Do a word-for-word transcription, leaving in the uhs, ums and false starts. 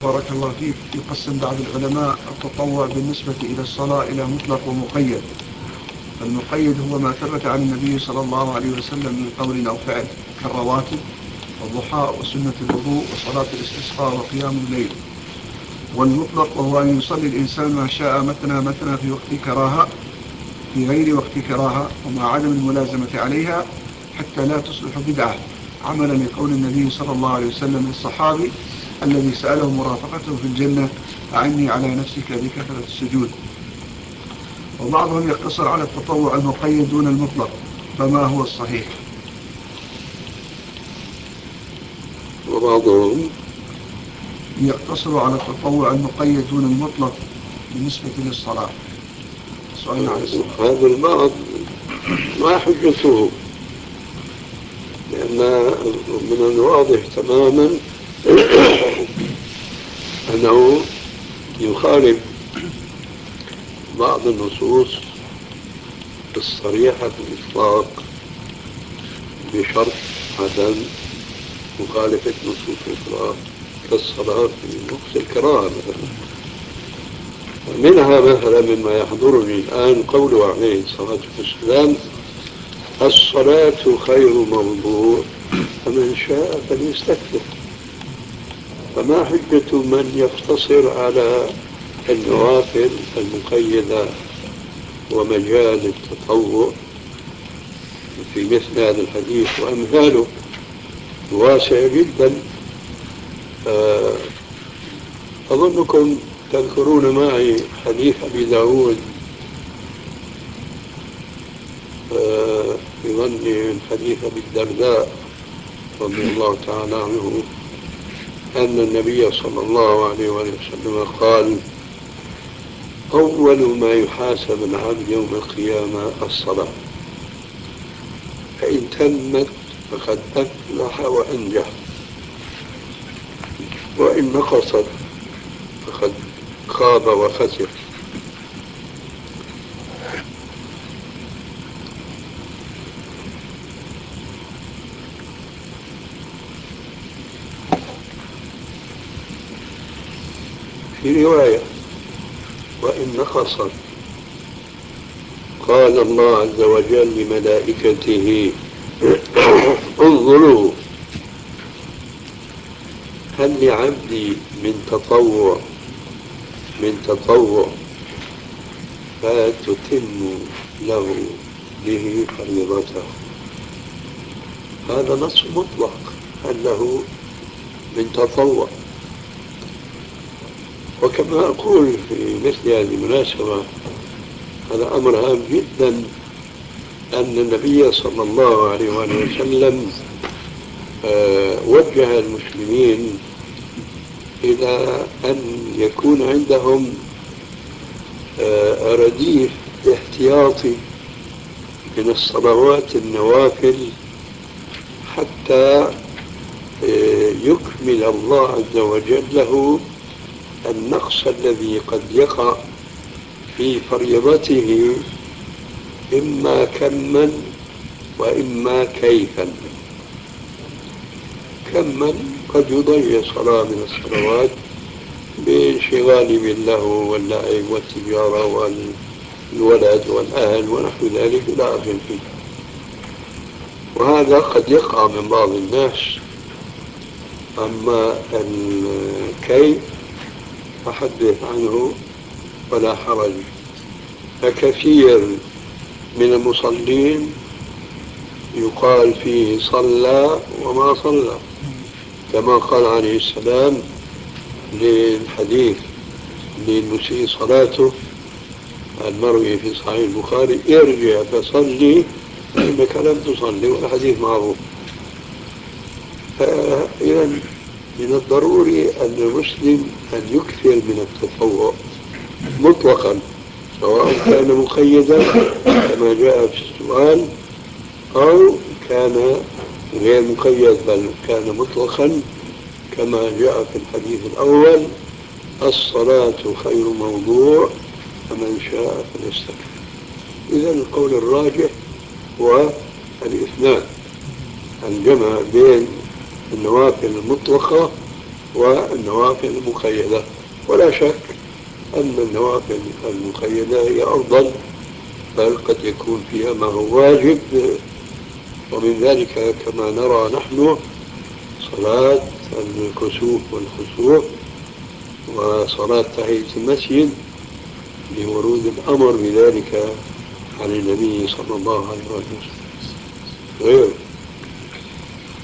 بارك الله فيك. يقسم بعض العلماء التطوع بالنسبة إلى الصلاة إلى مطلق ومقيد. المقيد هو ما ثبت عن النبي صلى الله عليه وسلم من قول أو فعل كالرواتب والضحى وسنة الوضوء وصلاة الاستسقاء وقيام الليل. والمطلق وهو أن يصلي الإنسان ما شاء مثنى مثنى في وقت كراهة في غير وقت كراهة ومع عدم الملازمة عليها حتى لا تصبح بدعة، عملا لقول النبي صلى الله عليه وسلم للصحابي الذي سأله مرافقته في الجنة: أعني على نفسك بكثرة السجود. وبعضهم يقتصر على التطوع المقيد دون المطلق، فما هو الصحيح؟ وبعضهم يقتصر على التطوع المقيد دون المطلق بالنسبة للصلاة. سؤالنا عن الصلاة. هذا البعض ما حجته، لأن من الواضح تماما أنه يخالف بعض النصوص الصريحة في الإطلاق بشرط عدم مخالفة نصوص أخرى كالصلاة في وقت الكراهة مثلا. منها مثلا مما يحضرني الآن قوله عليه الصلاة والسلام: الصلاة خير موضوع فمن شاء فليستكثر. فما حجة من يقتصر على النوافل المقيدة ومجال التطوع في مثل هذا الحديث وأمثاله واسع جدا. أظنكم تذكرون معي حديث أبي داود في ظني حديث أبي الدرداء رضي الله تعالى عنه أن النبي صلى الله عليه وسلم قال: أول ما يحاسب العبد يوم القيامة الصلاة، فإن تمت فقد أفلح وأنجح، وإن نقصت فقد خاب وخسر. في رواية: وإن نقصت قال الله عز وجل لملائكته: انظروا هل لعبدي من تطوع من تطوع فتتم له به فريضته. هذا نص مطلق، هل له من تطوع. وكما أقول في مثل هذه المناسبة، هذا أمر هام جدا أن النبي صلى الله عليه وسلم وجه المسلمين إلى أن يكون عندهم رديف احتياطي من الصلوات النوافل حتى يكمل الله عز وجل له النقص الذي قد يقع في فريضته، إما كما وإما كيفا. كما قد يضيع صلاة من الصلوات بانشغال باللهو واللعب والتجارة والولد والأهل ونحو ذلك إلى آخره، وهذا قد يقع من بعض الناس. أما الكيف فحدث عنه ولا حرج. فكثير من المصلين يقال فيه صلى وما صلى، كما قال عليه السلام للحديث للمسيء صلاته المروي في صحيح البخاري: ارجع فصلي فإنك لم تصلي، والحديث معروف. فإذا من الضروري أن المسلم أن يكثر من التطوع مطلقا، سواء كان مقيدا كما جاء في السؤال أو كان غير مقيد بل كان مطلقا كما جاء في الحديث الأول: الصلاة خير موضوع فمن شاء فليستكثر. إذا القول الراجح هو الإثنان، الجمع بين النوافل المطلقة والنوافل المقيدة. ولا شك أن النوافل المقيدة هي أفضل، بل قد يكون فيها ما هو واجب، ومن ذلك كما نرى نحن صلاة الكسوف والخسوف وصلاة تحية المسجد لورود الأمر بذلك عن النبي صلى الله عليه وسلم. غير